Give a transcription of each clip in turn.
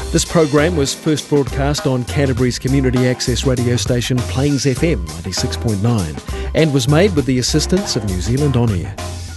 This program was first broadcast on Canterbury's community access radio station Plains FM 96.9 and was made with the assistance of New Zealand On Air.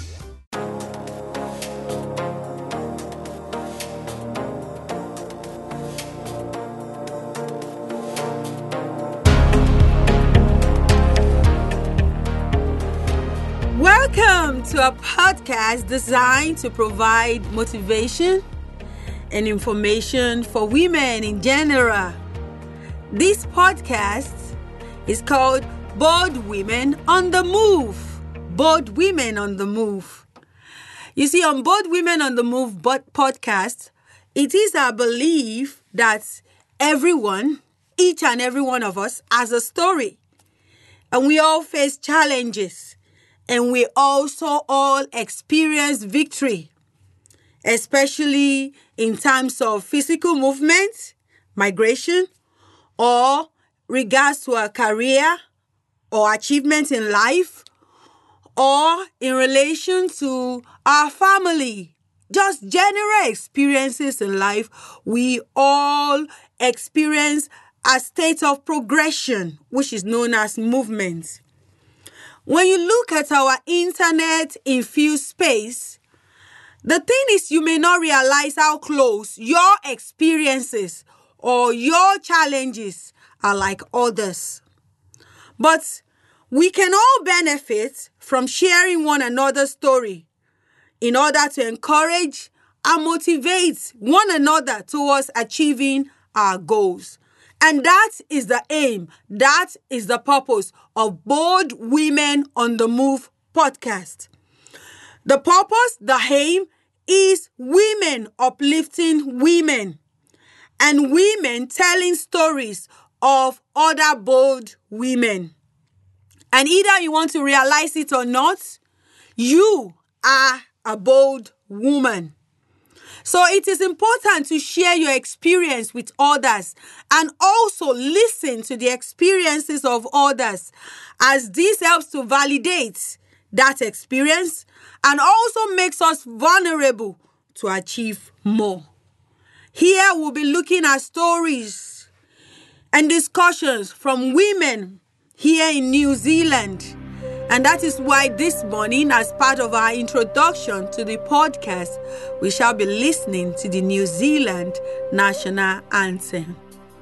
Welcome to a podcast designed to provide motivation and information for women in general. This podcast is called Bold Women on the Move. Bold Women on the Move. You see, on Bold Women on the Move podcast, it is our belief that everyone, each and every one of us, has a story. And we all face challenges. And we also all experience victory, especially in terms of physical movement, migration, or regards to a career or achievement in life, or in relation to our family. Just general experiences in life. We all experience a state of progression, which is known as movement. When you look at our internet-infused space, the thing is you may not realize how close your experiences or your challenges are like others. But we can all benefit from sharing one another's story in order to encourage and motivate one another towards achieving our goals. And that is the aim, that is the purpose of Bold Women on the Move podcast. The purpose, the aim, is women uplifting women and women telling stories of other bold women. And either you want to realize it or not, you are a bold woman. So it is important to share your experience with others and also listen to the experiences of others, as this helps to validate that experience and also makes us vulnerable to achieve more. Here we'll be looking at stories and discussions from women here in New Zealand. And that is why this morning, as part of our introduction to the podcast, we shall be listening to the New Zealand National Anthem.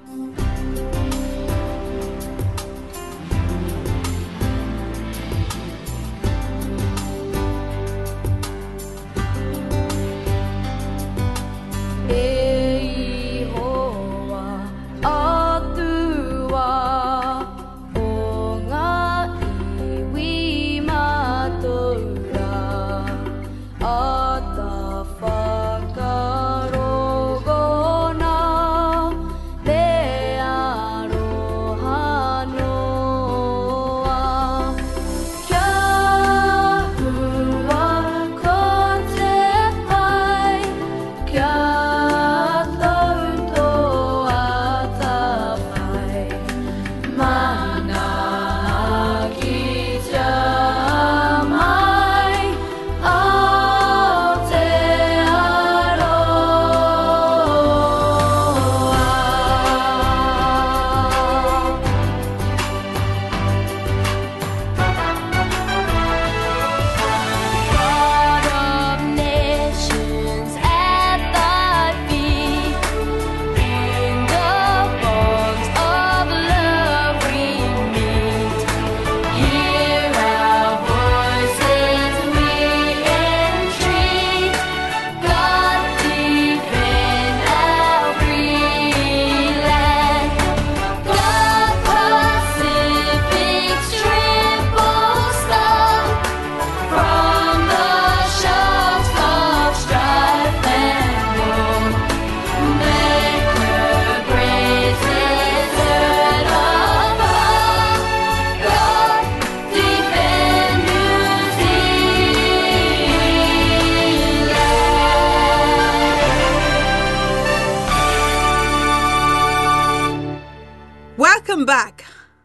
Welcome back.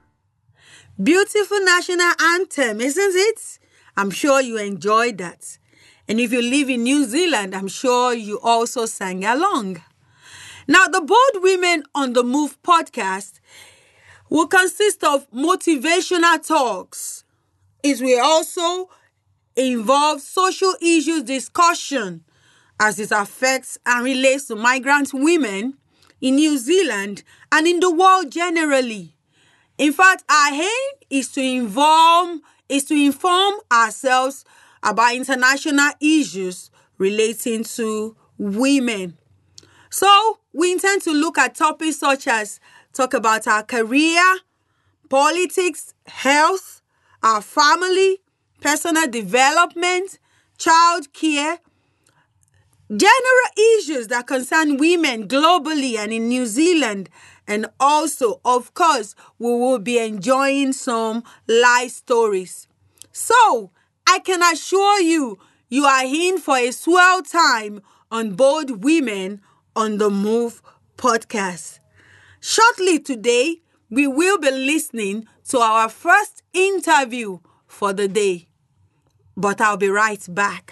Beautiful national anthem, isn't it? I'm sure you enjoyed that. And if you live in New Zealand, I'm sure you also sang along. Now, the Bold Women on the Move podcast will consist of motivational talks. It will also involve social issues discussion as it affects and relates to migrant women in New Zealand and in the world generally. In fact, our aim is to inform ourselves about international issues relating to women. So, we intend to look at topics such as talk about our career, politics, health, our family, personal development, child care, general issues that concern women globally and in New Zealand. And also, of course, we will be enjoying some life stories. So, I can assure you, you are in for a swell time on Bold Women on the Move podcast. Shortly today, we will be listening to our first interview for the day. But I'll be right back.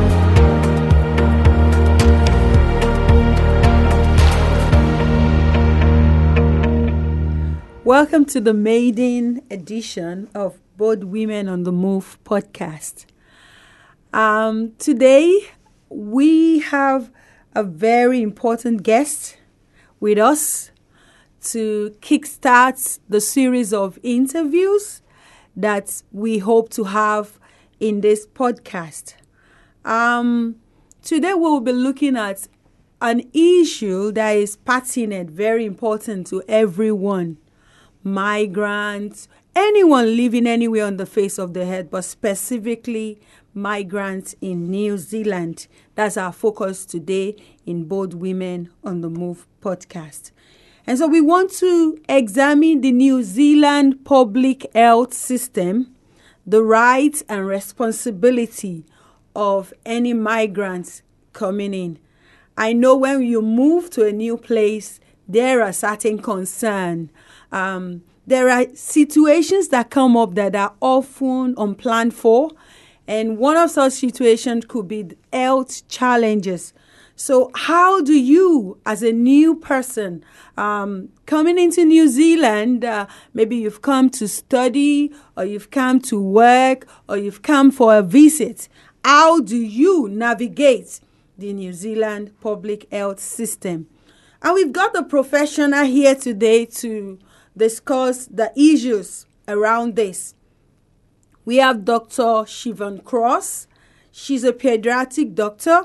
Welcome to the maiden edition of Bold Women on the Move podcast. Today, we have a very important guest with us to kickstart the series of interviews that we hope to have in this podcast. Today, we'll be looking at an issue that is pertinent, very important to everyone. Migrants, anyone living anywhere on the face of the earth, but specifically migrants in New Zealand. That's our focus today in Bold Women on the Move podcast. And so we want to examine the New Zealand public health system, the rights and responsibility of any migrants coming in. I know when you move to a new place, there are certain concerns. There are situations that come up that are often unplanned for, and one of such situations could be health challenges. So how do you, as a new person coming into New Zealand, maybe you've come to study, or you've come to work, or you've come for a visit, how do you navigate the New Zealand public health system? And we've got a professional here today to discuss the issues around this. We have Dr. Siobhan Cross. She's a pediatric doctor,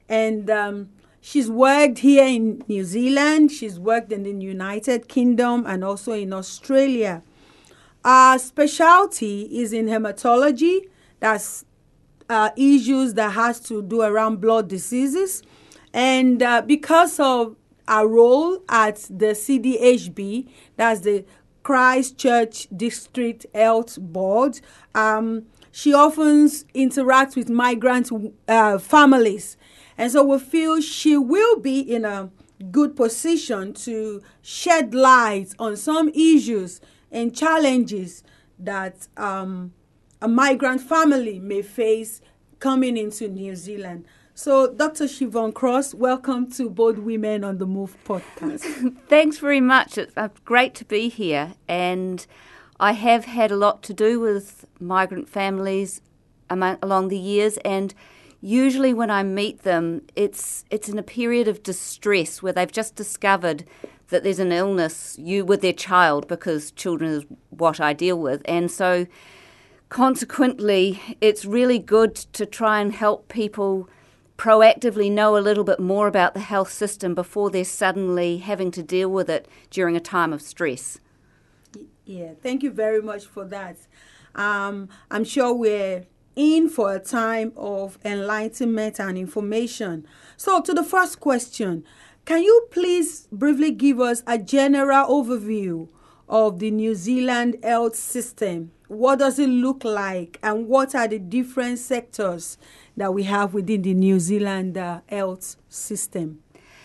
and she's worked here in New Zealand. She's worked in the United Kingdom and also in Australia. Our specialty is in hematology. That's issues that has to do around blood diseases. And because of our role at the CDHB, that's the Christchurch District Health Board, she often interacts with migrant families. And so we feel she will be in a good position to shed light on some issues and challenges that a migrant family may face coming into New Zealand. So, Dr. Siobhan Cross, welcome to Bold Women on the Move podcast. Thanks very much. It's great to be here. And I have had a lot to do with migrant families along the years. And usually when I meet them, it's in a period of distress where they've just discovered that there's an illness with their child, because children is what I deal with. And so, consequently, it's really good to try and help people proactively know a little bit more about the health system before they're suddenly having to deal with it during a time of stress. Yeah, thank you very much for that. I'm sure we're in for a time of enlightenment and information. So, to the first question, can you please briefly give us a general overview of the New Zealand health system? What does it look like, and what are the different sectors that we have within the New Zealand health system?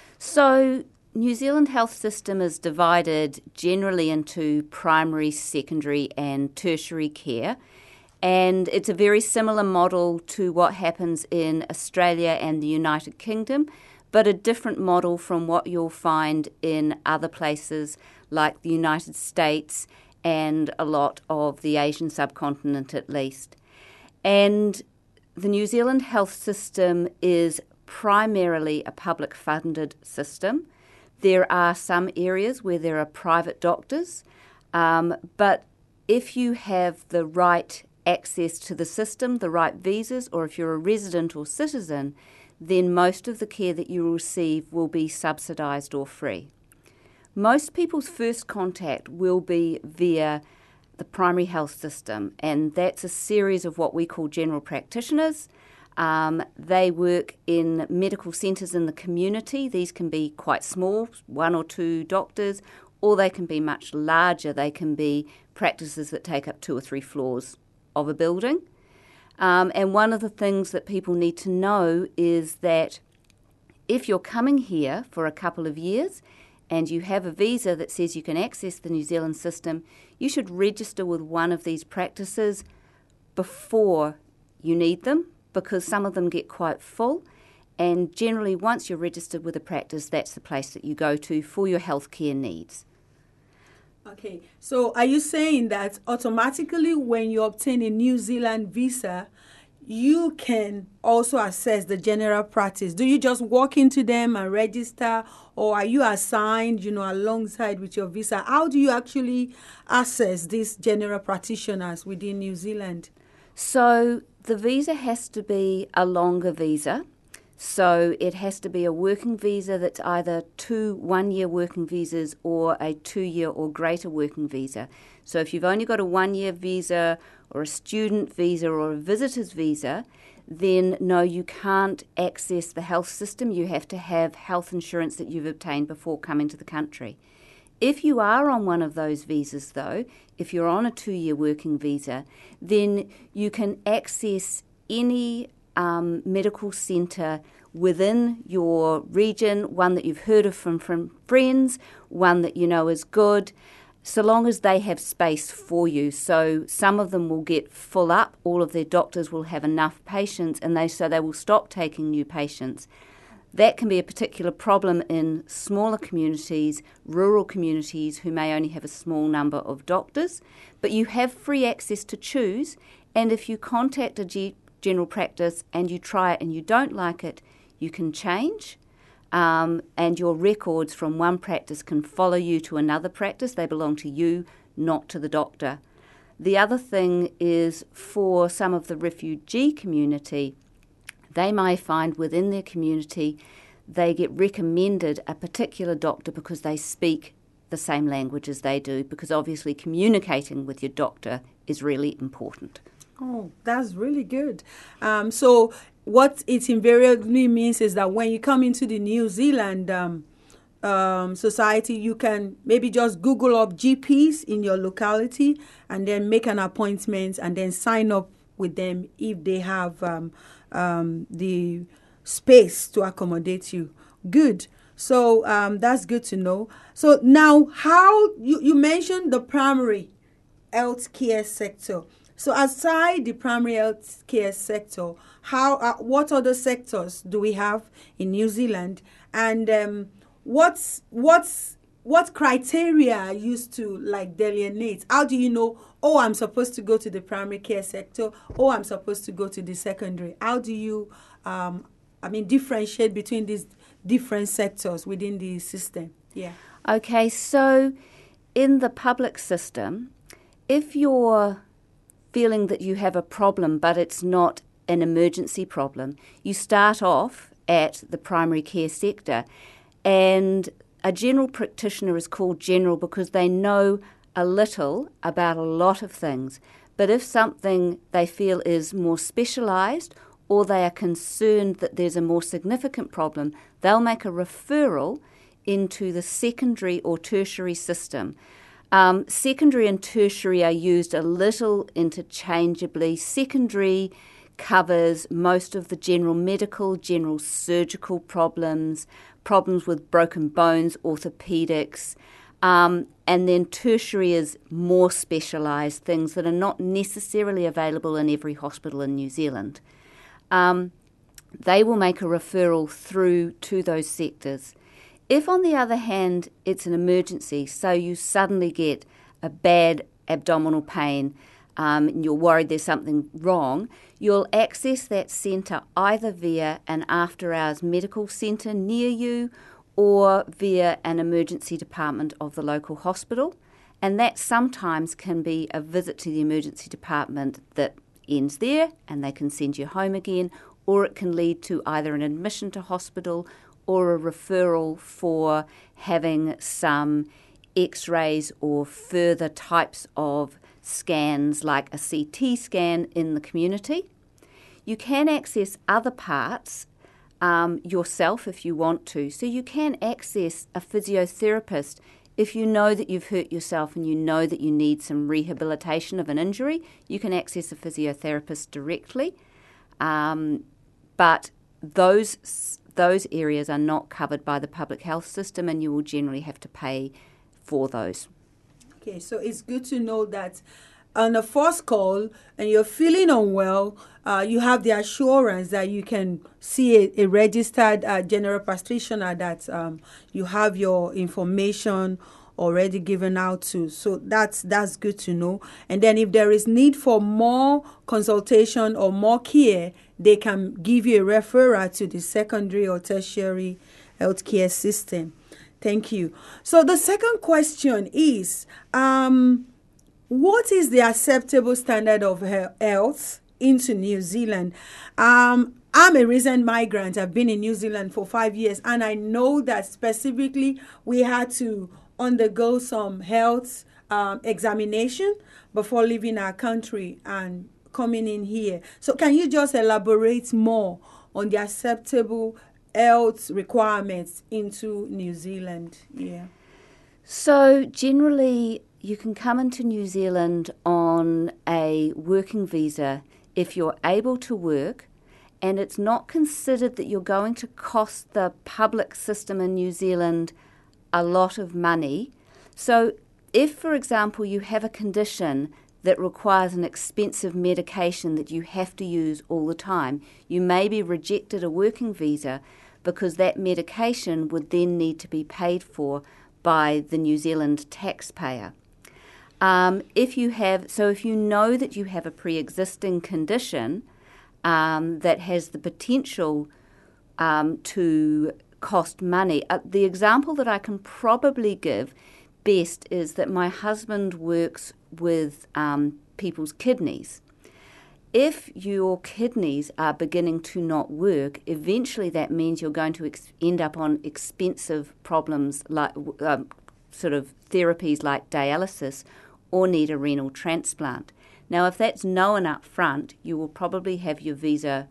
So, New Zealand health system is divided generally into primary, secondary and tertiary care. And it's a very similar model to what happens in Australia and the United Kingdom. but a different model from what you'll find in other places like the United States and a lot of the Asian subcontinent at least. And the New Zealand health system is primarily a public funded system. There are some areas where there are private doctors, but if you have the right access to the system, the right visas, or if you're a resident or citizen, then most of the care that you receive will be subsidised or free. Most people's first contact will be via the primary health system, and that's a series of what we call general practitioners. They work in medical centres in the community. These can be quite small, 1 or 2 doctors, or they can be much larger. They can be practices that take up 2 or 3 floors of a building. And one of the things that people need to know is that if you're coming here for a couple of years and you have a visa that says you can access the New Zealand system, you should register with one of these practices before you need them, because some of them get quite full. And generally, once you're registered with a practice, that's the place that you go to for your healthcare needs. Okay, so are you saying that automatically when you obtain a New Zealand visa, you can also access the general practice? Do you just walk into them and register, or are you assigned, alongside with your visa? How do you actually access these general practitioners within New Zealand? So the visa has to be a longer visa. So it has to be a working visa that's either 2 one-year working visas or a 2-year or greater working visa. So if you've only got a 1-year visa or a student visa or a visitor's visa, then no, you can't access the health system. You have to have health insurance that you've obtained before coming to the country. If you are on one of those visas, though, if you're on a 2-year working visa, then you can access any medical centre within your region, one that you've heard of from friends, one that you know is good, so long as they have space for you. So some of them will get full up, all of their doctors will have enough patients, and they will stop taking new patients. That can be a particular problem in smaller communities, rural communities who may only have a small number of doctors, but you have free access to choose, and if you contact a general practice and you try it and you don't like it, you can change, and your records from one practice can follow you to another practice. They belong to you, not to the doctor. The other thing is, for some of the refugee community, they may find within their community they get recommended a particular doctor because they speak the same language as they do, because obviously communicating with your doctor is really important. Oh, that's really good. So what it invariably means is that when you come into the New Zealand society, you can maybe just Google up GPs in your locality and then make an appointment and then sign up with them if they have the space to accommodate you. Good. So that's good to know. So now, how you mentioned the primary health care sector. So aside the primary health care sector, what other sectors do we have in New Zealand? And what criteria are used to delineate? How do you know, I'm supposed to go to the primary care sector, I'm supposed to go to the secondary? How do you differentiate between these different sectors within the system? Yeah. Okay, so in the public system, if you're feeling that you have a problem but it's not an emergency problem, you start off at the primary care sector, and a general practitioner is called general because they know a little about a lot of things. But if something they feel is more specialised, or they are concerned that there's a more significant problem, they'll make a referral into the secondary or tertiary system. Secondary and tertiary are used a little interchangeably. Secondary covers most of the general medical, general surgical problems with broken bones, orthopedics, and then tertiary is more specialised things that are not necessarily available in every hospital in New Zealand. they will make a referral through to those sectors. If, on the other hand, it's an emergency, so you suddenly get a bad abdominal pain, and you're worried there's something wrong, you'll access that centre either via an after-hours medical centre near you or via an emergency department of the local hospital. And that sometimes can be a visit to the emergency department that ends there and they can send you home again, or it can lead to either an admission to hospital or a referral for having some x-rays or further types of scans like a CT scan in the community. You can access other parts yourself if you want to. So you can access a physiotherapist if you know that you've hurt yourself and you know that you need some rehabilitation of an injury. You can access a physiotherapist directly. But those areas are not covered by the public health system, and you will generally have to pay for those. Okay, so it's good to know that on a first call and you're feeling unwell, you have the assurance that you can see a registered general practitioner that you have your information already given out to. So that's good to know. And then if there is need for more consultation or more care, they can give you a referral to the secondary or tertiary healthcare system. Thank you. So the second question is, what is the acceptable standard of health into New Zealand? I'm a recent migrant. I've been in New Zealand for 5 years, and I know that specifically we had to undergo some health examination before leaving our country and coming in here. So can you just elaborate more on the acceptable health requirements into New Zealand? Yeah. So generally, you can come into New Zealand on a working visa if you're able to work, and it's not considered that you're going to cost the public system in New Zealand a lot of money. So if, for example, you have a condition that requires an expensive medication that you have to use all the time, you may be rejected a working visa because that medication would then need to be paid for by the New Zealand taxpayer. If you know that you have a pre-existing condition that has the potential to cost money, the example that I can probably give best is that my husband works with people's kidneys. If your kidneys are beginning to not work, eventually that means you're going to end up on expensive problems like sort of therapies like dialysis or need a renal transplant. Now, if that's known up front, you will probably have your visa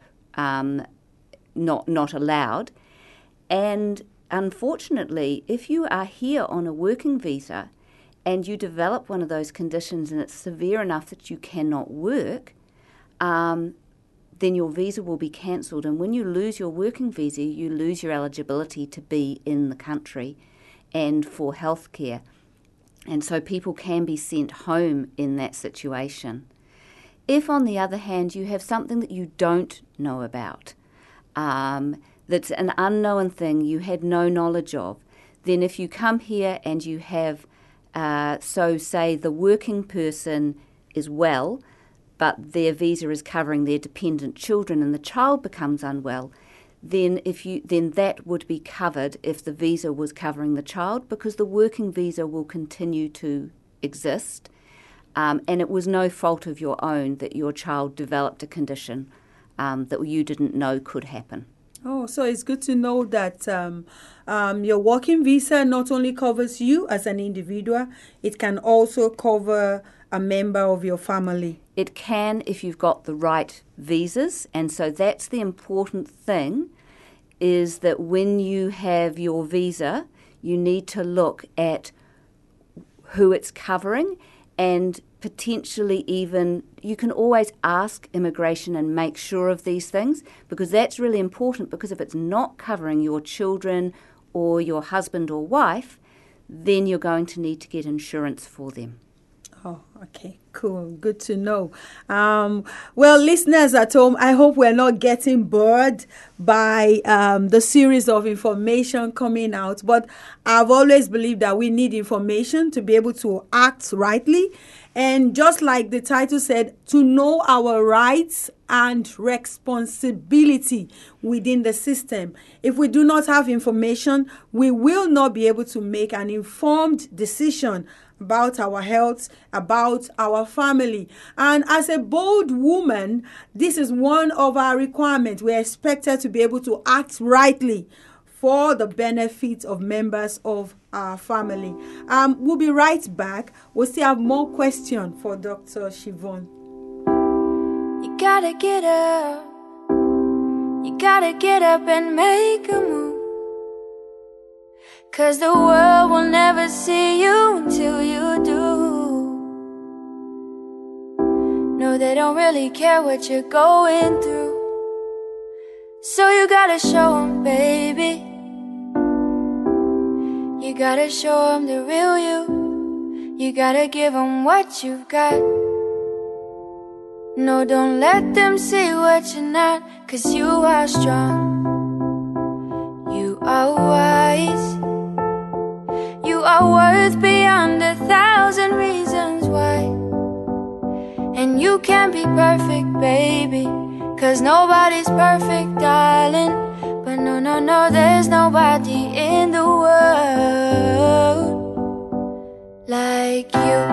not allowed. And unfortunately, if you are here on a working visa and you develop one of those conditions and it's severe enough that you cannot work, then your visa will be cancelled. And when you lose your working visa, you lose your eligibility to be in the country and for healthcare. And so people can be sent home in that situation. If, on the other hand, you have something that you don't know about, that's an unknown thing you had no knowledge of, then if you come here and you have, say the working person is well, but their visa is covering their dependent children and the child becomes unwell, then that would be covered if the visa was covering the child, because the working visa will continue to exist, and it was no fault of your own that your child developed a condition that you didn't know could happen. Oh, so it's good to know that your working visa not only covers you as an individual, it can also cover a member of your family. It can if you've got the right visas, and so that's the important thing, is that when you have your visa, you need to look at who it's covering, and potentially even you can always ask immigration and make sure of these things, because that's really important, because if it's not covering your children or your husband or wife, then you're going to need to get insurance for them. Oh, okay, cool. Good to know. Well, listeners at home, I hope we're not getting bored by the series of information coming out. But I've always believed that we need information to be able to act rightly. And just like the title said, to know our rights and responsibility within the system. If we do not have information, we will not be able to make an informed decision about our health, about our family. And as a bold woman, this is one of our requirements. We're expected to be able to act rightly for the benefit of members of our family. We'll be right back. We'll still have more questions for Dr. Siobhan. You gotta get up. You gotta get up and make a move. 'Cause the world will never see you until you do. No, they don't really care what you're going through. So you gotta show them, baby. You gotta show them the real you. You gotta give them what you've got. No, don't let them see what you're not. 'Cause you are strong. You are wise. You are worth beyond 1,000 reasons why. And you can't be perfect, baby. 'Cause nobody's perfect, darling. But no, no, no, there's nobody in the world like you.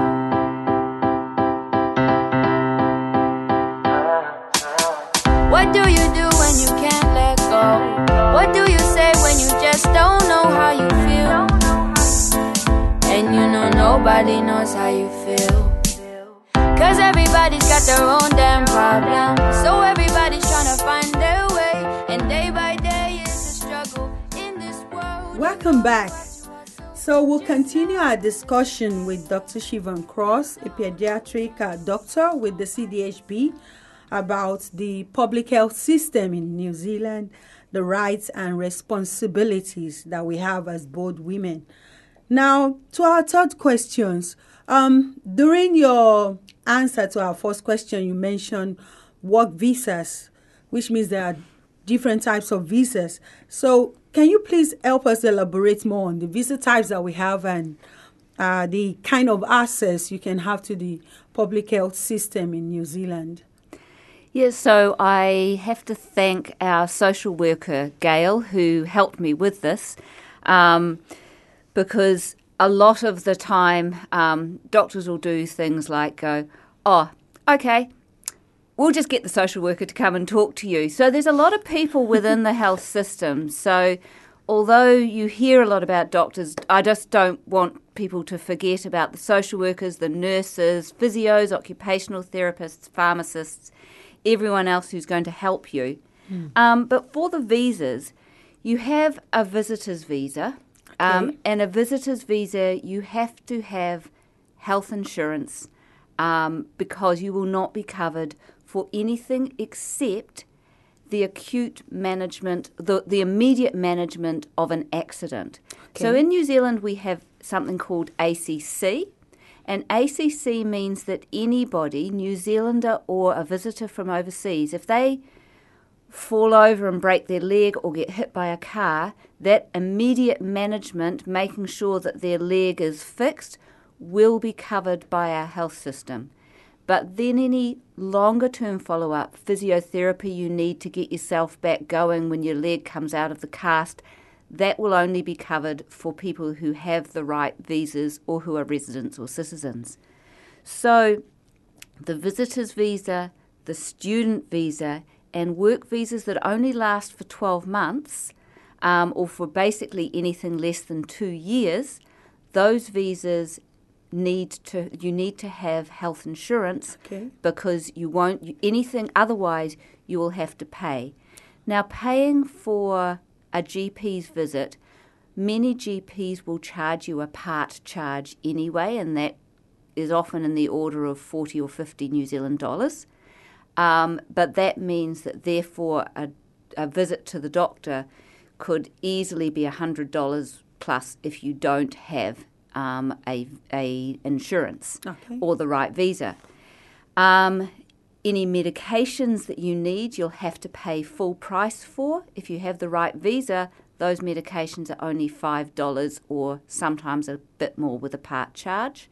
What do you do when you can't let go? What do you say when you just don't know how you feel? And you know nobody knows how you feel. 'Cause everybody's got their own damn problem. So everybody's trying to find their way. And day by day is a struggle in this world. Welcome back. So we'll continue our discussion with Dr. Siobhan Cross, a pediatric doctor with the CDHB, about the public health system in New Zealand, the rights and responsibilities that we have as bold women. Now, to our third questions. During your answer to our first question, you mentioned work visas, which means there are different types of visas. So can you please help us elaborate more on the visa types that we have and the kind of access you can have to the public health system in New Zealand? Yes, so I have to thank our social worker, Gail, who helped me with this, because a lot of the time doctors will do things like go, oh, okay, we'll just get the social worker to come and talk to you. So there's a lot of people within the health system. So although you hear a lot about doctors, I just don't want people to forget about the social workers, the nurses, physios, occupational therapists, pharmacists, everyone else who's going to help you. But for the visas, you have a visitor's visa. Okay. And a visitor's visa, you have to have health insurance because you will not be covered for anything except the acute management, the immediate management of an accident. Okay. So in New Zealand, we have something called ACC. And ACC means that anybody, New Zealander or a visitor from overseas, if they fall over and break their leg or get hit by a car, that immediate management, making sure that their leg is fixed, will be covered by our health system. But then any longer-term follow-up, physiotherapy you need to get yourself back going when your leg comes out of the cast, that will only be covered for people who have the right visas or who are residents or citizens. So the visitor's visa, the student visa, and work visas that only last for 12 months or for basically anything less than 2 years, those visas you need to have health insurance. Okay. Because anything otherwise you will have to pay. Now, paying for a GP's visit, many GPs will charge you a part charge anyway, and that is often in the order of 40 or 50 New Zealand dollars. But that means that therefore a visit to the doctor could easily be $100 plus if you don't have a insurance Okay. or the right visa. Any medications that you need, you'll have to pay full price for. If you have the right visa, those medications are only $5 or sometimes a bit more with a part charge.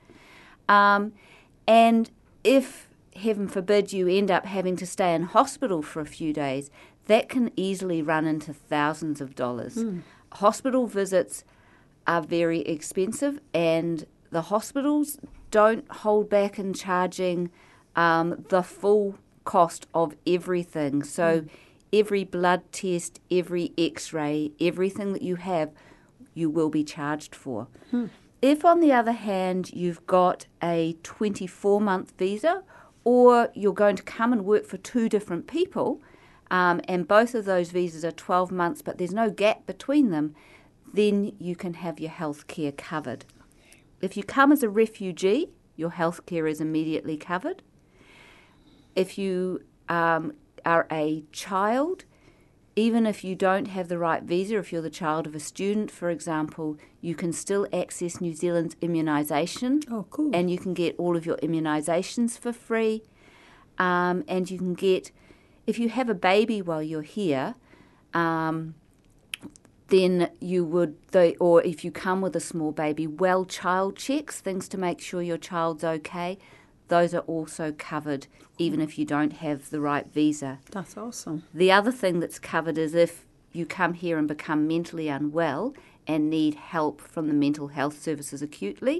And if, heaven forbid, you end up having to stay in hospital for a few days, that can easily run into thousands of dollars. Hospital visits are very expensive, and the hospitals don't hold back in charging the full cost of everything. So every blood test, every x-ray, everything that you have, you will be charged for. If, on the other hand, you've got a 24-month visa, or you're going to come and work for two different people, and both of those visas are 12 months, but there's no gap between them, then you can have your health care covered. If you come as a refugee, your health care is immediately covered. If you are a child, even if you don't have the right visa, if you're the child of a student, for example, you can still access New Zealand's immunisation. Oh, cool. And you can get all of your immunisations for free. And you can get, if you have a baby while you're here, then you would, or if you come with a small baby, well child checks, things to make sure your child's okay, those are also covered even if you don't have the right visa. That's awesome. The other thing that's covered is if you come here and become mentally unwell and need help from the mental health services acutely,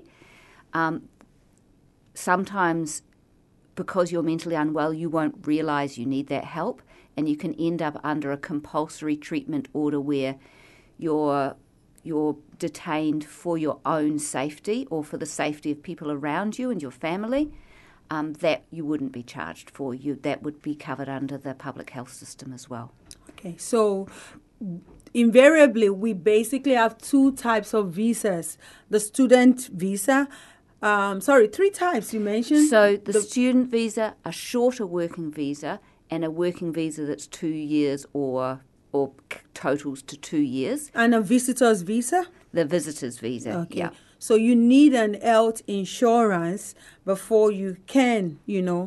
sometimes because you're mentally unwell, you won't realise you need that help, and you can end up under a compulsory treatment order where you're detained for your own safety or for the safety of people around you and your family. That you wouldn't be charged for. That would be covered under the public health system as well. Okay, so invariably we basically have two types of visas. The student visa, three types you mentioned. So the student visa, a shorter working visa, and a working visa that's 2 years or totals to 2 years. And a visitor's visa? The visitor's visa, Okay. yeah. So you need an health insurance before you can,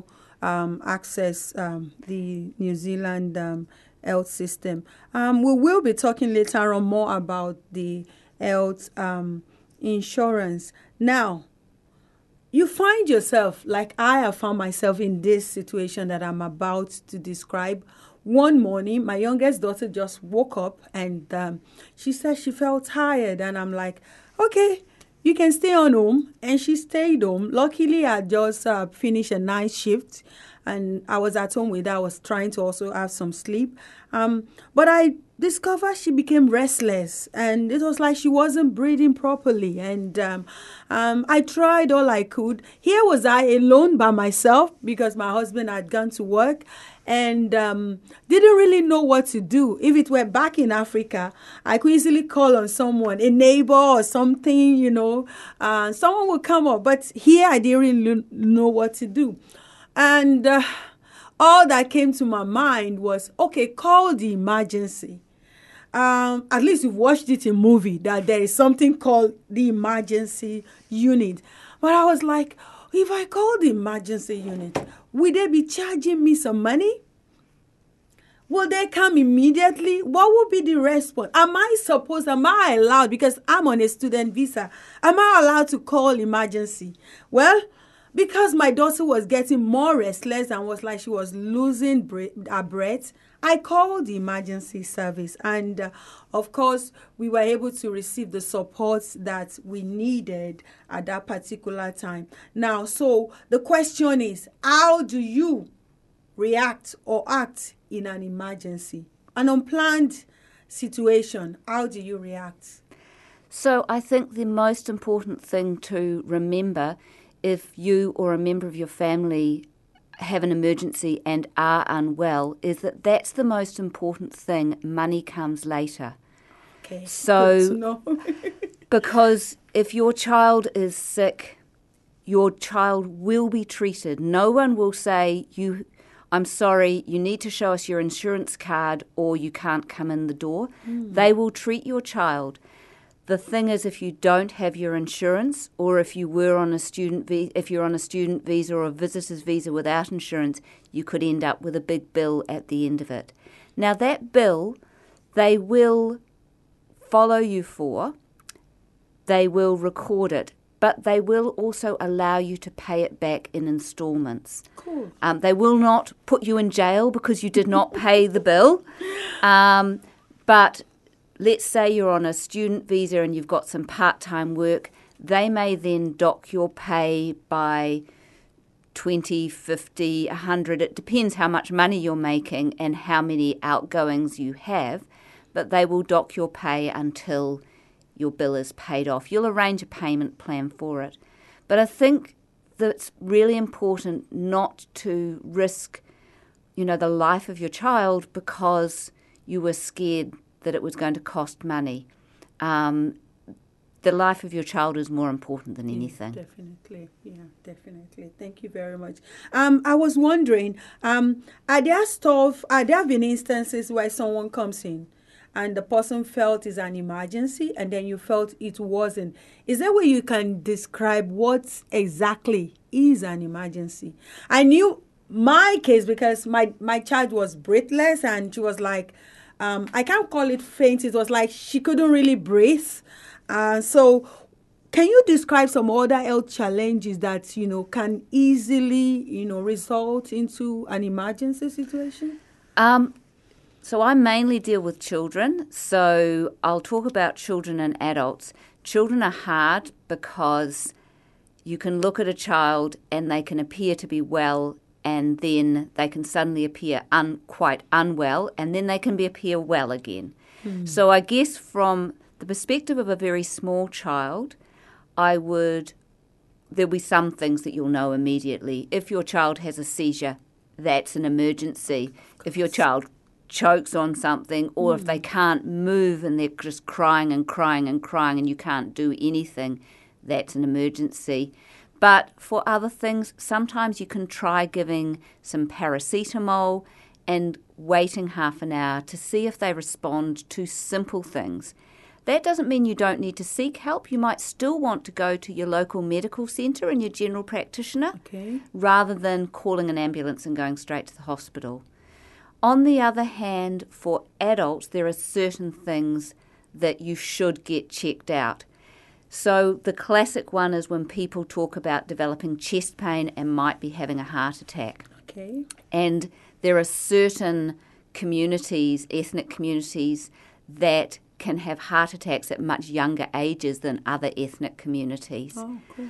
access the New Zealand health system. We will be talking later on more about the health insurance. Now, you find yourself, like I have found myself in this situation that I'm about to describe. One morning, my youngest daughter just woke up and she said she felt tired. And I'm like, okay, you can stay on home. And she stayed home. Luckily, I just finished a night shift and I was at home with her. I was trying to also have some sleep. But I discovered she became restless and it was like she wasn't breathing properly. And I tried all I could. Here was I alone by myself because my husband had gone to work and didn't really know what to do. If it were back in Africa, I could easily call on someone, a neighbor or something, someone would come up. But here I didn't really know what to do. And all that came to my mind was, okay, call the emergency. At least you've watched it in movie that there is something called the emergency unit. But I was like, if I call the emergency unit, will they be charging me some money? Will they come immediately? What will be the response? Am I allowed, because I'm on a student visa, am I allowed to call emergency? Well, because my daughter was getting more restless and was like she was losing her breath, I called the emergency service. And of course, we were able to receive the support that we needed at that particular time. Now, so the question is, how do you react or act in an emergency? An unplanned situation, how do you react? So I think the most important thing to remember if you or a member of your family have an emergency and are unwell is that that's the most important thing. Money comes later. Okay. So, because if your child is sick, your child will be treated. No one will say, I'm sorry, you need to show us your insurance card or you can't come in the door. They will treat your child. The thing is, if you don't have your insurance, or if you were on a if you're on a student visa or a visitor's visa without insurance, you could end up with a big bill at the end of it. Now, that bill, they will follow you for, they will record it, but they will also allow you to pay it back in installments. Cool. They will not put you in jail because you did not pay the bill, but let's say you're on a student visa and you've got some part-time work, they may then dock your pay by 20, 50, 100. It depends how much money you're making and how many outgoings you have, but they will dock your pay until your bill is paid off. You'll arrange a payment plan for it. But I think that it's really important not to risk, the life of your child because you were scared that it was going to cost money. The life of your child is more important than anything. Definitely. Thank you very much. I was wondering, are there been instances where someone comes in and the person felt it's an emergency and then you felt it wasn't? Is there a way you can describe what exactly is an emergency? I knew my case because my child was breathless and she was like, I can't call it faint. It was like she couldn't really breathe. So can you describe some other health challenges that, can easily, result into an emergency situation? So I mainly deal with children. So I'll talk about children and adults. Children are hard because you can look at a child and they can appear to be well, and then they can suddenly appear quite unwell, and then they can appear well again. So I guess from the perspective of a very small child, there'll be some things that you'll know immediately. If your child has a seizure, that's an emergency. If your child chokes on something, or if they can't move and they're just crying and crying and crying and you can't do anything, that's an emergency. But for other things, sometimes you can try giving some paracetamol and waiting half an hour to see if they respond to simple things. That doesn't mean you don't need to seek help. You might still want to go to your local medical centre and your general practitioner, rather than calling an ambulance and going straight to the hospital. On the other hand, for adults, there are certain things that you should get checked out. So the classic one is when people talk about developing chest pain and might be having a heart attack. Okay. And there are certain communities, ethnic communities, that can have heart attacks at much younger ages than other ethnic communities. Oh, cool.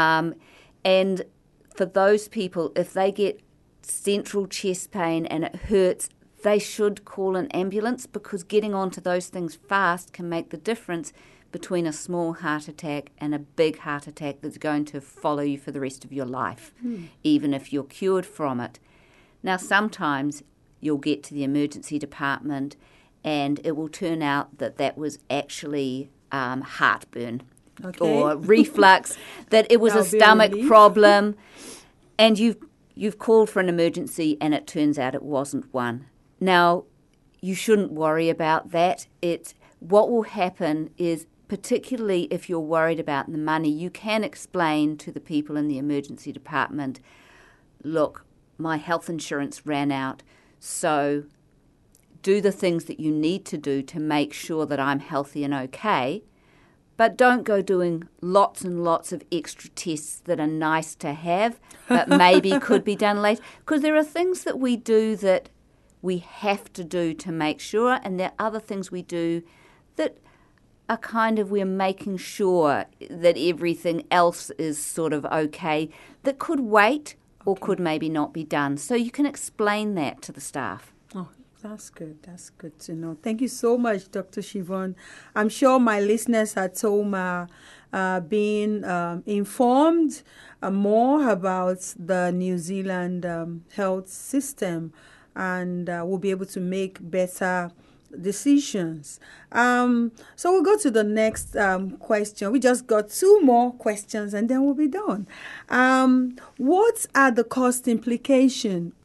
And for those people, if they get central chest pain and it hurts, they should call an ambulance, because getting onto those things fast can make the difference between a small heart attack and a big heart attack that's going to follow you for the rest of your life, even if you're cured from it. Now, sometimes you'll get to the emergency department and it will turn out that was actually heartburn or reflux, that it was a stomach problem, and you've called for an emergency and it turns out it wasn't one. Now, you shouldn't worry about that. What will happen is, particularly if you're worried about the money, you can explain to the people in the emergency department, look, my health insurance ran out, so do the things that you need to do to make sure that I'm healthy and okay, but don't go doing lots and lots of extra tests that are nice to have, but maybe could be done later. Because there are things that we do that we have to do to make sure, and there are other things we do that are we're making sure that everything else is sort of okay, that could wait or could maybe not be done. So you can explain that to the staff. Oh, that's good. That's good to know. Thank you so much, Dr. Siobhan. I'm sure my listeners at home are being informed more about the New Zealand health system, and will be able to make better decisions. So we'll go to the next question. We just got 2 more questions and then we'll be done. What are the cost implications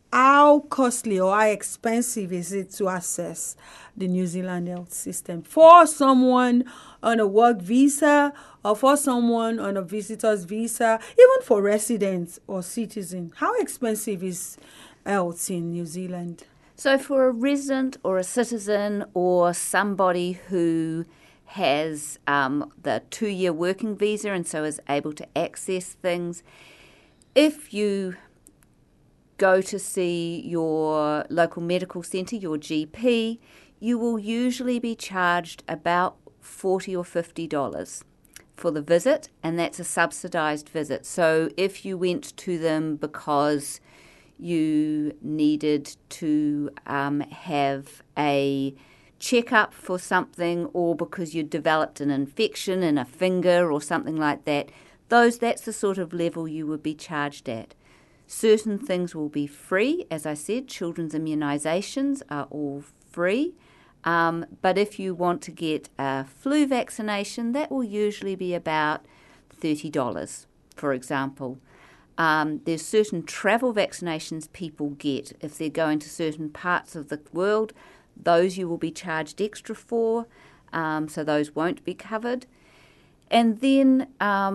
how costly or how expensive is it to access the New Zealand health system for someone on a work visa or for someone on a visitor's visa, even for residents or citizens? How expensive is health in New Zealand? So for a resident or a citizen or somebody who has the 2-year working visa and so is able to access things, if you go to see your local medical centre, your GP, you will usually be charged about $40 or $50 for the visit, and that's a subsidised visit. So if you went to them because you needed to have a checkup for something, or because you developed an infection in a finger or something like that, that's the sort of level you would be charged at. Certain things will be free. As I said, children's immunisations are all free. But if you want to get a flu vaccination, that will usually be about $30, for example. There's certain travel vaccinations people get if they're going to certain parts of the world. Those you will be charged extra for, so those won't be covered. And then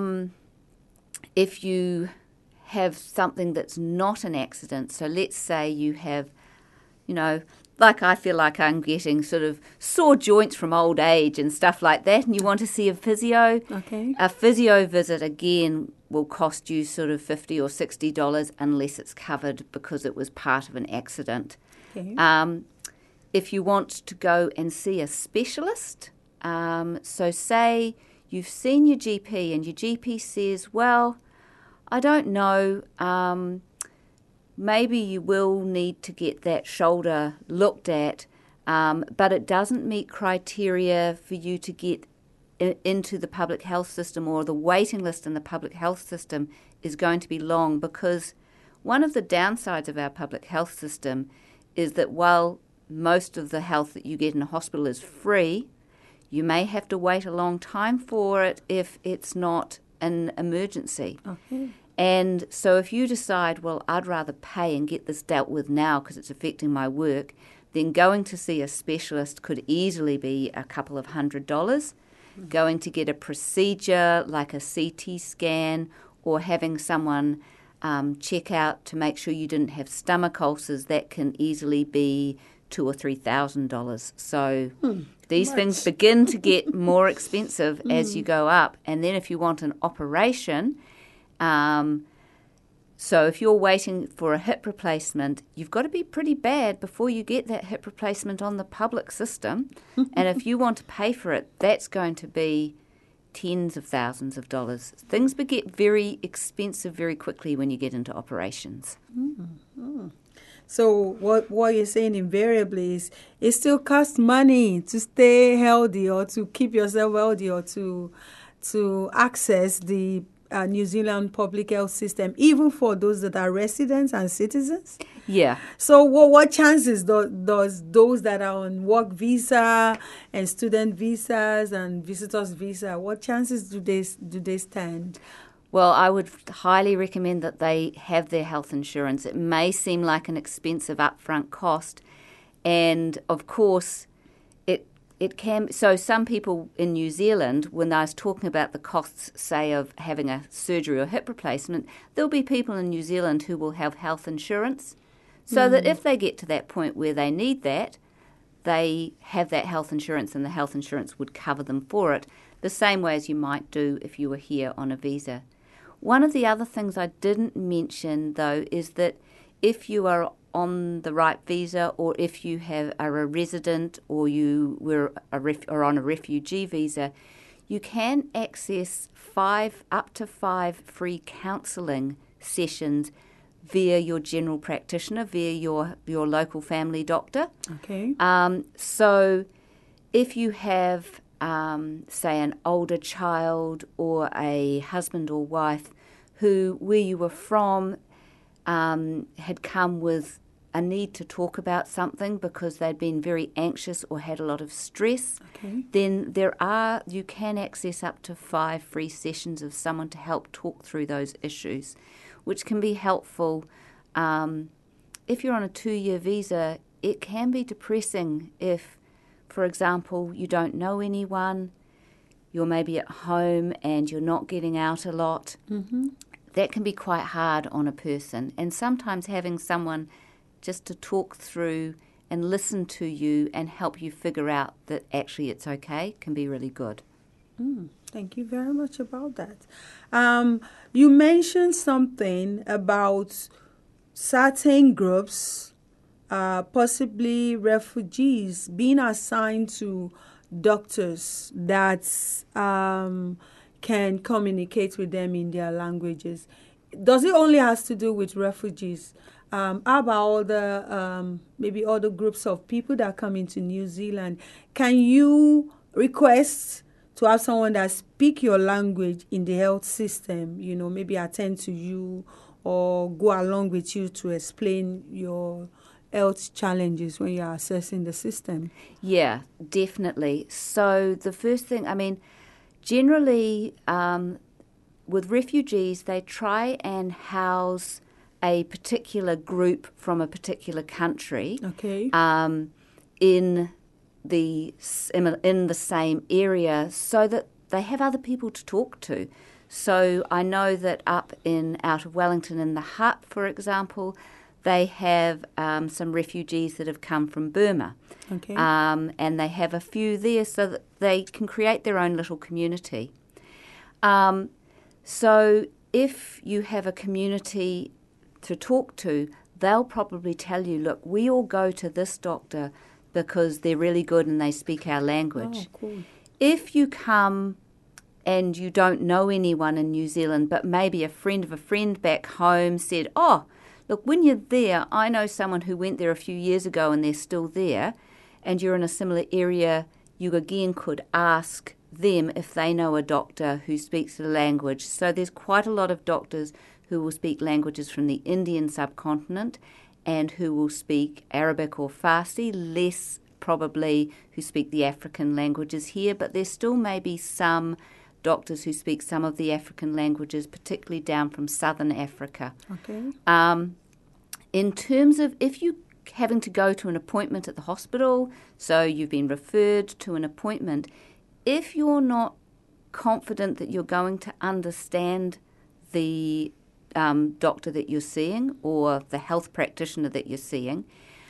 if you have something that's not an accident, so let's say you have, like I feel like I'm getting sort of sore joints from old age and stuff like that, and you want to see a physio, Okay. a physio visit again will cost you sort of $50 or $60 unless it's covered because it was part of an accident. Okay. If you want to go and see a specialist, so say you've seen your GP and your GP says, well, I don't know, maybe you will need to get that shoulder looked at, but it doesn't meet criteria for you to get into the public health system, or the waiting list in the public health system is going to be long, because one of the downsides of our public health system is that while most of the health that you get in a hospital is free, you may have to wait a long time for it if it's not an emergency. Okay. And so if you decide, well, I'd rather pay and get this dealt with now because it's affecting my work, then going to see a specialist could easily be a couple of $100. Mm-hmm. Going to get a procedure like a CT scan, or having someone check out to make sure you didn't have stomach ulcers, that can easily be $2,000 or $3,000. So these things begin to get more expensive as you go up. And then if you want an operation, so if you're waiting for a hip replacement, you've got to be pretty bad before you get that hip replacement on the public system. And if you want to pay for it, that's going to be tens of thousands of dollars. Things get very expensive very quickly when you get into operations. So what you're saying invariably is it still costs money to stay healthy, or to keep yourself healthy, or to access the New Zealand public health system, even for those that are residents and citizens? Yeah. So what chances does those that are on work visa and student visas and visitors visa, what chances do they stand? Well, I would highly recommend that they have their health insurance. It may seem like an expensive upfront cost, and of course it can. So some people in New Zealand, when I was talking about the costs, say, of having a surgery or hip replacement, there'll be people in New Zealand who will have health insurance, so that if they get to that point where they need that, they have that health insurance, and the health insurance would cover them for it, the same way as you might do if you were here on a visa. One of the other things I didn't mention, though, is that if you are on the right visa, or if you are a resident, or you were or on a refugee visa, you can access up to five free counselling sessions via your general practitioner, via your local family doctor. Okay. So if you have, say, an older child or a husband or wife who, where you were from, had come with a need to talk about something because they'd been very anxious or had a lot of stress, Okay. then you can access up to 5 free sessions of someone to help talk through those issues, which can be helpful if you're on a 2-year visa, it can be depressing if, for example, you don't know anyone, you're maybe at home and you're not getting out a lot. Mm-hmm. That can be quite hard on a person. And sometimes having someone just to talk through and listen to you and help you figure out that actually it's okay can be really good. Thank you very much about that. You mentioned something about certain groups, possibly refugees, being assigned to doctors that can communicate with them in their languages. Does it only has to do with refugees? How about other, maybe other groups of people that come into New Zealand? Can you request to have someone that speak your language in the health system, maybe attend to you or go along with you to explain your health challenges when you're assessing the system? Yeah, definitely. So the first thing, generally with refugees, they try and house a particular group from a particular country in the same area so that they have other people to talk to. So I know that out of Wellington in the Hut, for example, they have some refugees that have come from Burma. Okay. And they have a few there so that they can create their own little community. So if you have a community to talk to, they'll probably tell you, look, we all go to this doctor because they're really good and they speak our language. Oh, cool. If you come and you don't know anyone in New Zealand, but maybe a friend of a friend back home said, oh, look, when you're there, I know someone who went there a few years ago and they're still there, and you're in a similar area, you again could ask them if they know a doctor who speaks the language. So there's quite a lot of doctors who will speak languages from the Indian subcontinent and who will speak Arabic or Farsi, less probably who speak the African languages here, but there still may be some doctors who speak some of the African languages, particularly down from southern Africa. Okay. In terms of if you having to go to an appointment at the hospital, so you've been referred to an appointment, if you're not confident that you're going to understand the doctor that you're seeing or the health practitioner that you're seeing,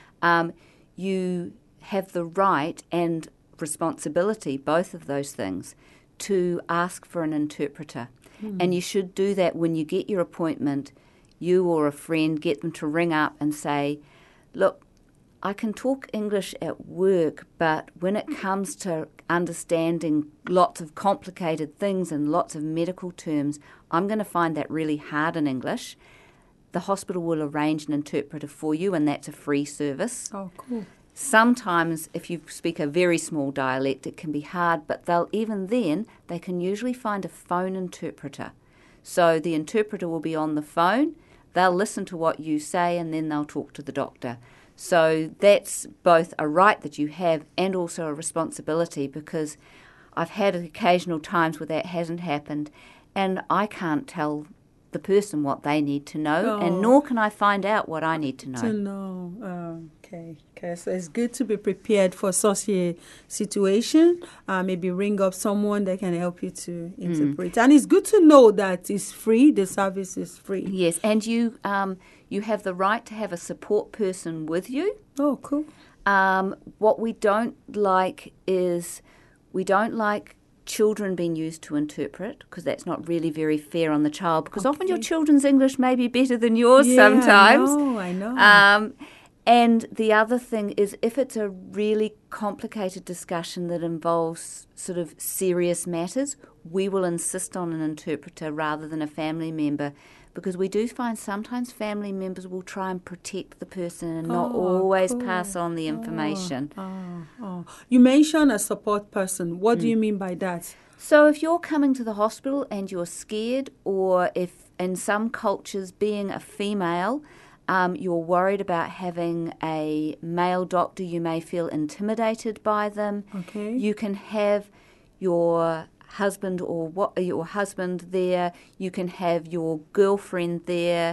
you have the right and responsibility, both of those things, to ask for an interpreter. And you should do that when you get your appointment. You or a friend get them to ring up and say, look, I can talk English at work, but when it comes to understanding lots of complicated things and lots of medical terms, I'm going to find that really hard in English. The hospital will arrange an interpreter for you, and that's a free service. Oh, cool. Sometimes, if you speak a very small dialect, it can be hard, but they can usually find a phone interpreter. So the interpreter will be on the phone, they'll listen to what you say, and then they'll talk to the doctor. So that's both a right that you have and also a responsibility, because I've had occasional times where that hasn't happened, and I can't tell the person what they need to know, and nor can I find out what I need to know. Okay. So it's good to be prepared for such a situation. Maybe ring up someone that can help you to interpret. And it's good to know that it's free. The service is free. Yes, and you have the right to have a support person with you. Oh, cool. What we don't like is children being used to interpret, because that's not really very fair on the child, because often your children's English may be better than yours sometimes. I know. And the other thing is, if it's a really complicated discussion that involves sort of serious matters, we will insist on an interpreter rather than a family member, because we do find sometimes family members will try and protect the person and not always pass on the information. You mentioned a support person. What do you mean by that? So if you're coming to the hospital and you're scared, or if in some cultures being a female, you're worried about having a male doctor, you may feel intimidated by them. Okay. You can have your husband there, you can have your girlfriend there,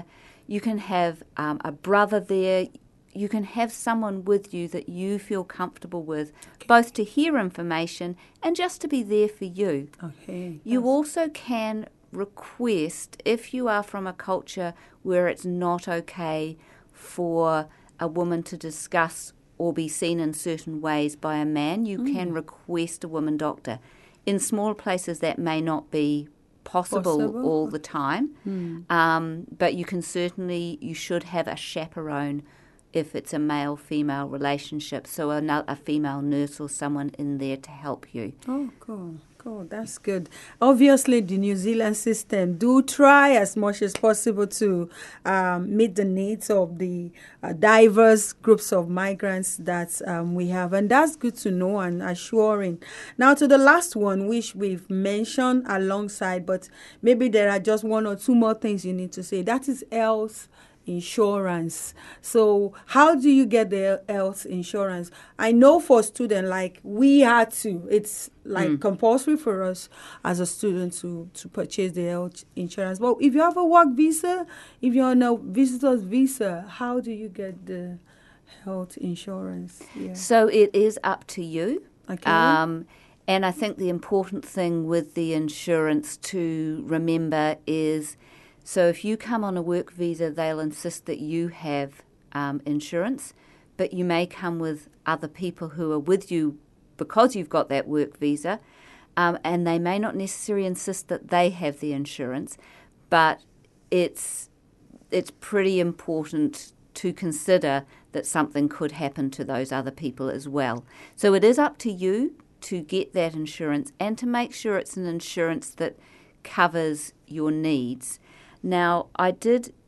You can have a brother there. You can have someone with you that you feel comfortable with, both to hear information and just to be there for you. Okay. You also can request, if you are from a culture where it's not okay for a woman to discuss or be seen in certain ways by a man, you can request a woman doctor. In small places that may not be possible all the time, but you should have a chaperone if it's a male-female relationship, so a female nurse or someone in there to help you. Oh, cool. That's good. Obviously, the New Zealand system do try as much as possible to meet the needs of the diverse groups of migrants that we have. And that's good to know and assuring. Now, to the last one, which we've mentioned alongside, but maybe there are just one or two more things you need to say. That is health insurance. So how do you get the health insurance? I know for students, like we had to, it's like compulsory for us as a student to purchase the health insurance. But if you have a work visa, if you're on a visitor's visa, how do you get the health insurance? Yeah. So it is up to you. Okay. And I think the important thing with the insurance to remember is, so if you come on a work visa, they'll insist that you have insurance, but you may come with other people who are with you because you've got that work visa, and they may not necessarily insist that they have the insurance, but it's pretty important to consider that something could happen to those other people as well. So it is up to you to get that insurance and to make sure it's an insurance that covers your needs. Now, I've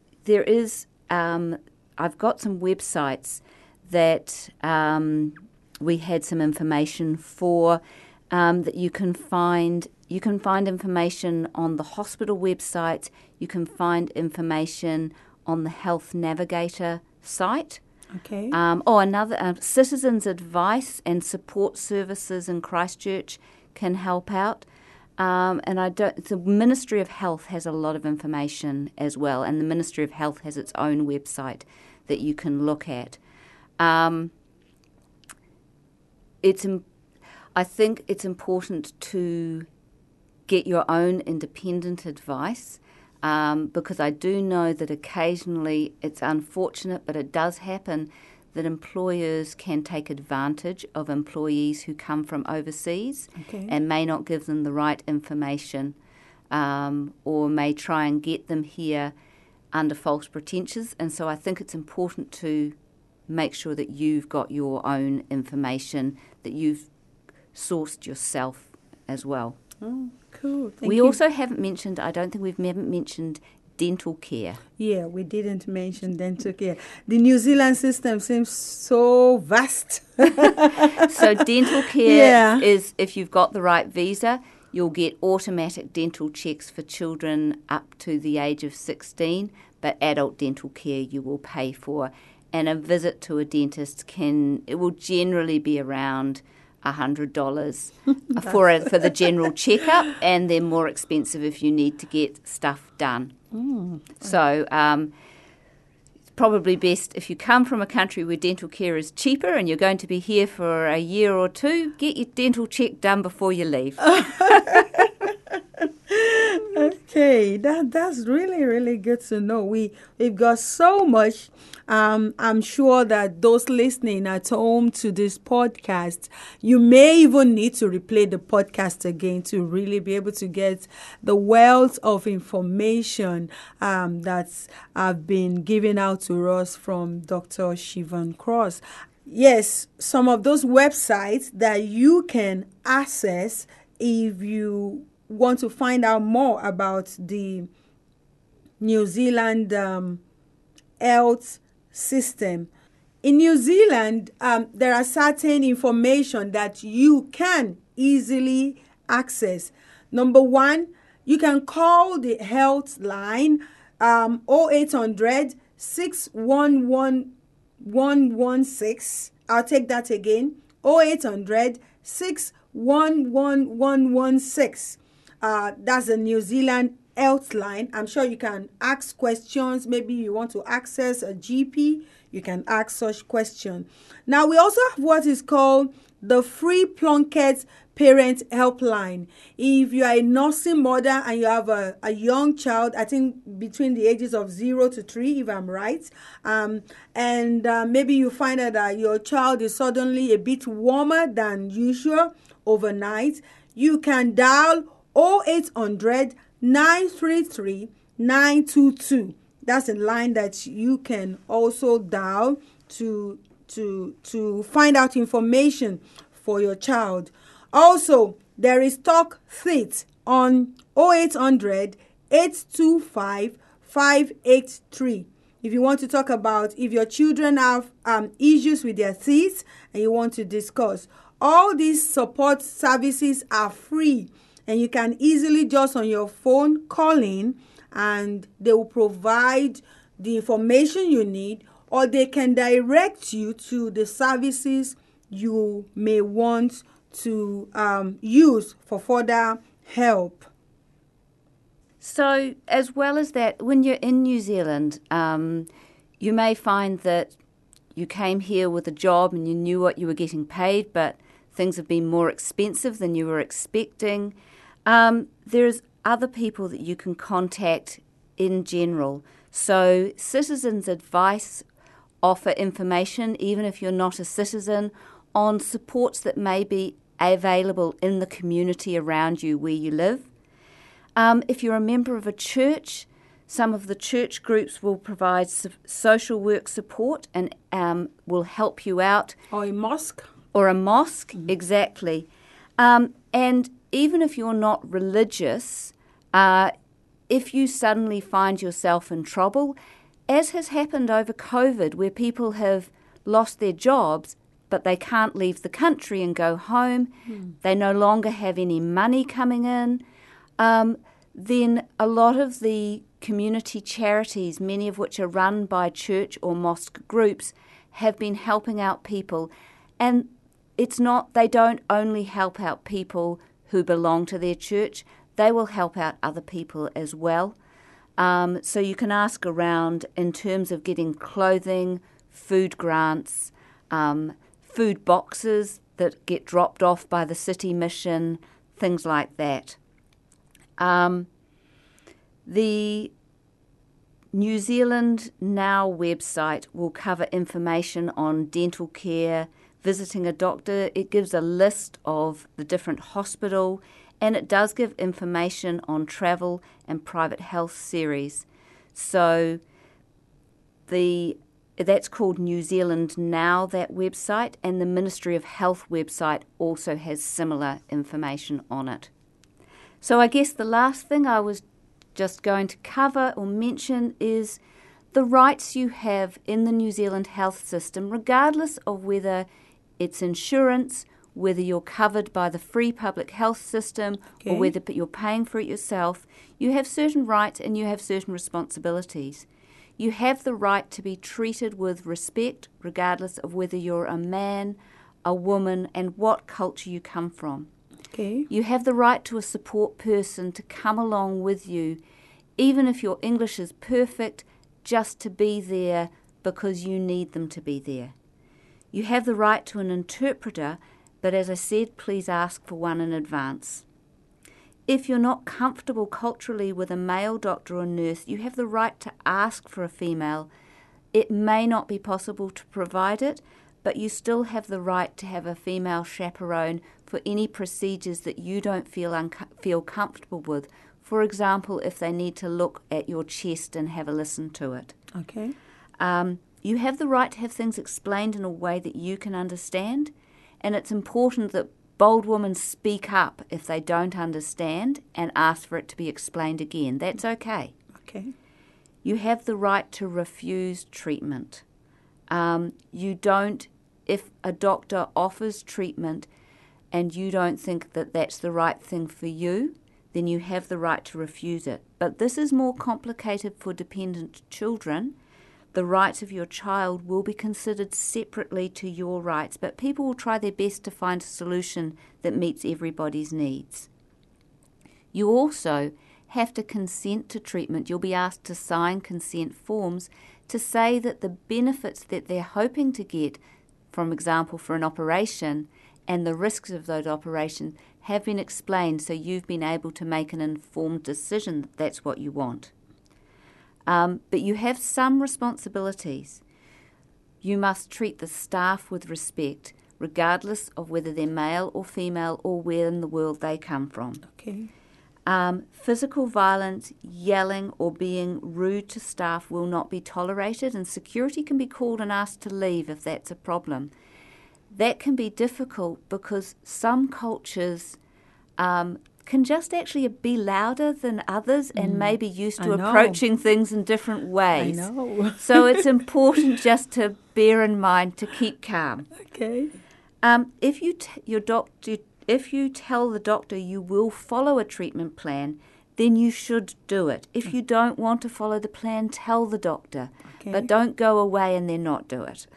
got some websites that we had some information for that you can find. You can find information on the hospital website. You can find information on the Health Navigator site. Okay. Another Citizens Advice and Support Services in Christchurch can help out. The Ministry of Health has a lot of information as well, and the Ministry of Health has its own website that you can look at. I think it's important to get your own independent advice, because I do know that occasionally it's unfortunate, but it does happen that employers can take advantage of employees who come from overseas and may not give them the right information, or may try and get them here under false pretenses. And so I think it's important to make sure that you've got your own information, that you've sourced yourself as well. Oh, cool. Thank we you. also haven't mentioned, I don't think we've never mentioned dental care. Yeah, we didn't mention dental care. The New Zealand system seems so vast. So dental care is, if you've got the right visa, you'll get automatic dental checks for children up to the age of 16, but adult dental care you will pay for. And a visit to a dentist will generally be around $100 for the general checkup, and they're more expensive if you need to get stuff done. So it's probably best, if you come from a country where dental care is cheaper and you're going to be here for a year or two, get your dental check done before you leave. Okay, that's really, really good to know. We've got so much. I'm sure that those listening at home to this podcast, you may even need to replay the podcast again to really be able to get the wealth of information that's been given out to us from Dr. Siobhan Cross. Yes, some of those websites that you can access if you want to find out more about the New Zealand health system. In New Zealand, there are certain information that you can easily access. Number one, you can call the health line 0800 611 116. I'll take that again. 0800 611 116. That's the New Zealand Healthline. I'm sure you can ask questions. Maybe you want to access a GP, you can ask such questions. Now, we also have what is called the Free Plunkett Parent Helpline. If you are a nursing mother and you have a young child, I think between the ages of 0 to 3, if I'm right, and maybe you find out that your child is suddenly a bit warmer than usual overnight, you can dial 0800 933 922. That's a line that you can also dial to find out information for your child. Also, there is Talk Fit on 0800 825 583. If you want to talk about if your children have issues with their teeth and you want to discuss, all these support services are free, and you can easily just on your phone call in and they will provide the information you need, or they can direct you to the services you may want to use for further help. So, as well as that, when you're in New Zealand, you may find that you came here with a job and you knew what you were getting paid, but things have been more expensive than you were expecting. There's other people that you can contact in general. So, Citizens Advice offer information, even if you're not a citizen, on supports that may be available in the community around you where you live. If you're a member of a church, some of the church groups will provide social work support and will help you out. Or a mosque. Exactly. And even if you're not religious, if you suddenly find yourself in trouble, as has happened over COVID, where people have lost their jobs, but they can't leave the country and go home, they no longer have any money coming in, then a lot of the community charities, many of which are run by church or mosque groups, have been helping out people. And they don't only help out people who belong to their church, they will help out other people as well. So you can ask around in terms of getting clothing, food grants, food boxes that get dropped off by the city mission, things like that. The New Zealand Now website will cover information on dental care, visiting a doctor. It gives a list of the different hospital, and it does give information on travel and private health series. So that's called New Zealand Now, that website, and the Ministry of Health website also has similar information on it. So I guess the last thing I was just going to cover or mention is the rights you have in the New Zealand health system, regardless of whether it's insurance, whether you're covered by the free public health system, or whether you're paying for it yourself. You have certain rights and you have certain responsibilities. You have the right to be treated with respect, regardless of whether you're a man, a woman, and what culture you come from. Okay. You have the right to a support person to come along with you, even if your English is perfect, just to be there because you need them to be there. You have the right to an interpreter, but as I said, please ask for one in advance. If you're not comfortable culturally with a male doctor or nurse, you have the right to ask for a female. It may not be possible to provide it, but you still have the right to have a female chaperone for any procedures that you don't feel comfortable with. For example, if they need to look at your chest and have a listen to it. Okay. You have the right to have things explained in a way that you can understand, and it's important that bold women speak up if they don't understand and ask for it to be explained again. That's okay. Okay. You have the right to refuse treatment. You don't, if a doctor offers treatment and you don't think that that's the right thing for you, then you have the right to refuse it. But this is more complicated for dependent children. The rights of your child will be considered separately to your rights, but people will try their best to find a solution that meets everybody's needs. You also have to consent to treatment. You'll be asked to sign consent forms to say that the benefits that they're hoping to get, for example, for an operation, and the risks of those operations have been explained, so you've been able to make an informed decision that that's what you want. But you have some responsibilities. You must treat the staff with respect, regardless of whether they're male or female or where in the world they come from. Okay. Physical violence, yelling or being rude to staff will not be tolerated, and security can be called and asked to leave if that's a problem. That can be difficult because some cultures can just actually be louder than others and maybe used to approaching things in different ways. I know. So it's important just to bear in mind to keep calm. Okay. If you tell the doctor you will follow a treatment plan, then you should do it. If you don't want to follow the plan, tell the doctor. Okay. But don't go away and then not do it.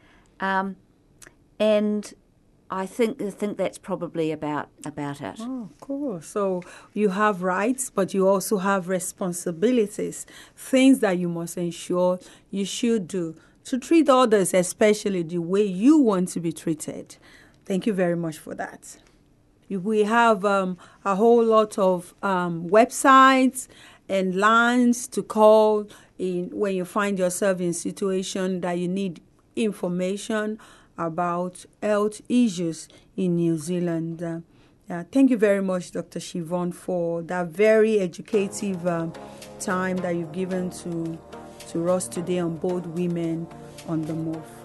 And I think that's probably about it. Oh, cool. So you have rights, but you also have responsibilities, things that you must ensure you should do to treat others, especially the way you want to be treated. Thank you very much for that. We have a whole lot of websites and lines to call in when you find yourself in a situation that you need information about health issues in New Zealand. Thank you very much, Dr. Siobhan, for that very educative time that you've given to us today on both Women on the Move.